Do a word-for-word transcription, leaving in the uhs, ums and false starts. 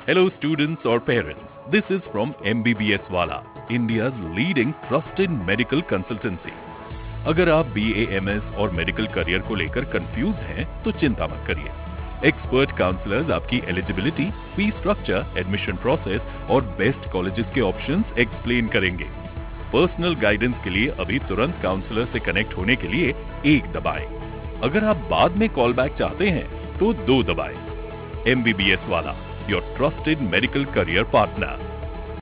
Hello students or parents, this is from M B B S Wala, India's leading trusted medical consultancy. अगर आप B A M S और medical career को लेकर confuse हैं, तो चिंता मत करिए। एक्सपर्ट काउंसलर्स आपकी eligibility, fee structure, admission process और बेस्ट कॉलेजेस के ऑप्शंस एक्सप्लेन करेंगे। पर्सनल गाइडेंस के लिए अभी तुरंत काउंसलर से कनेक्ट होने के लिए एक दबाएं। अगर आप बाद में कॉल बैक चाहते हैं, तो दो दबाएं। एम बी बी एस वाला, your trusted medical career partner.